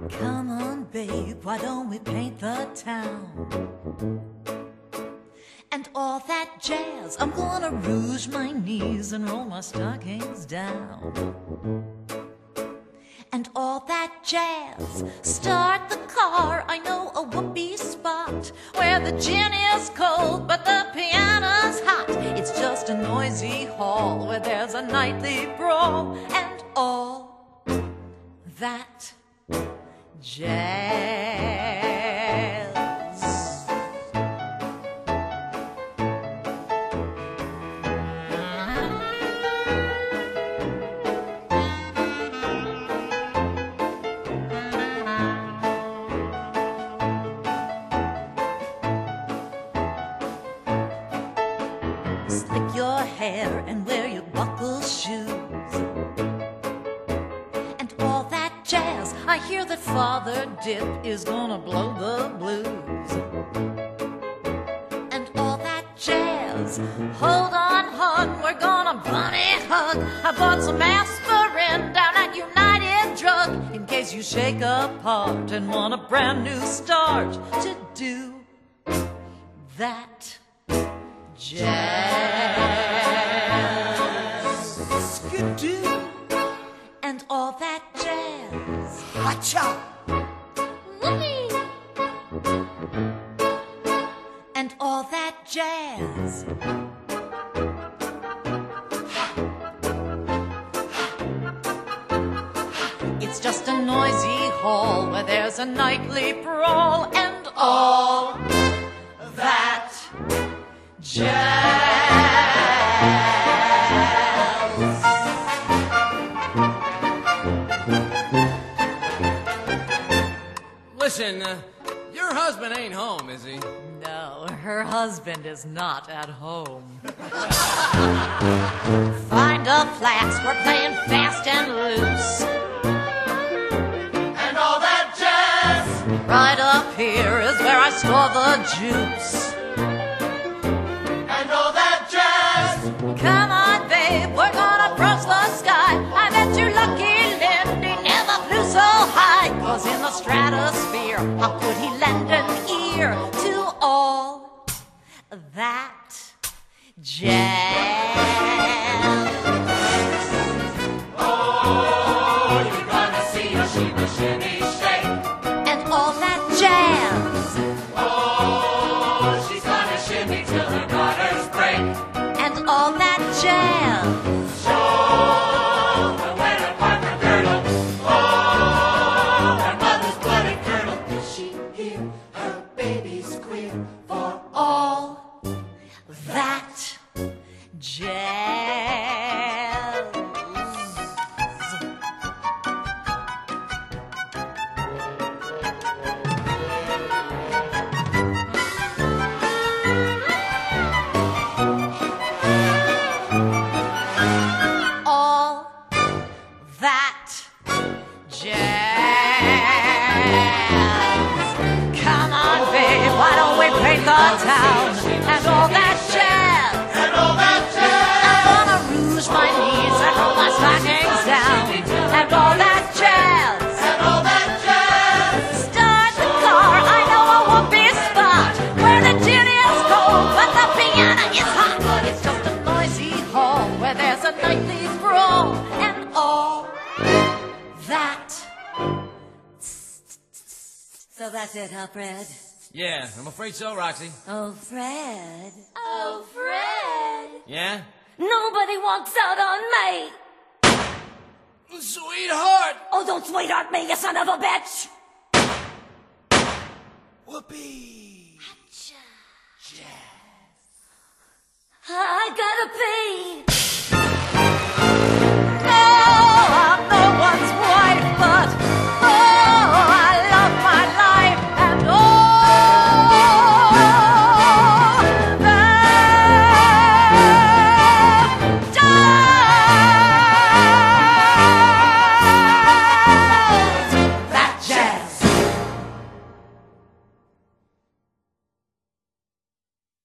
Come on, babe, why don't we paint the town? And all that jazz, I'm gonna rouge my knees and roll my stockings down. And all that jazz, start the car, I know a whoopee spot where the gin is cold but the piano's hot. It's just a noisy hall where there's a nightly brawl. And all that jazz. Slick your hair and wear your buckle shoes. And all that jazz, I hear that Father Dip is gonna blow the blues. And all that jazz, hold on, hon, we're gonna bunny hug. I bought some aspirin down at United Drug in case you shake apart and want a brand new start to do that jazz. Skidoo. And all that jazz. Watcha! Whoopee. And all that jazz. It's just a noisy hall where there's a nightly brawl. And all that jazz. Listen, your husband ain't home, is he? No, her husband is not at home. Find a flax, we're playing fast and loose. And all that jazz! Right up here is where I store the juice. And all that jazz! Come on, babe, we're gonna approach the sky. I bet you're lucky Lindy never flew so high. 'Cause in the stratosphere, how could he lend an ear to all that jazz? Oh, you're gonna see a shimmy, shimmy, shake. And all that jazz. Oh, she's gonna shimmy till her daughters break. And all that jazz. Show her when her partner girdle. Oh, her mother's bloody curdle. Does she hear her baby squeal for All that jazz. All that jazz. Come on, babe, why don't we paint the town? And all that jazz. and all that jazz? I'm gonna rouge my knees and roll my stockings down. And all that jazz. And all that jazz? Start the car, I know a whoopee spot where the gin is cold but the piano is hot. It's just a noisy hall where there's a nightly brawl. And all that. So that's it, huh, Fred? Yeah, I'm afraid so, Roxy. Oh, Fred. Oh, Fred! Yeah? Nobody walks out on me! Sweetheart! Oh, don't sweetheart me, you son of a bitch! Whoopee! I gotta pee!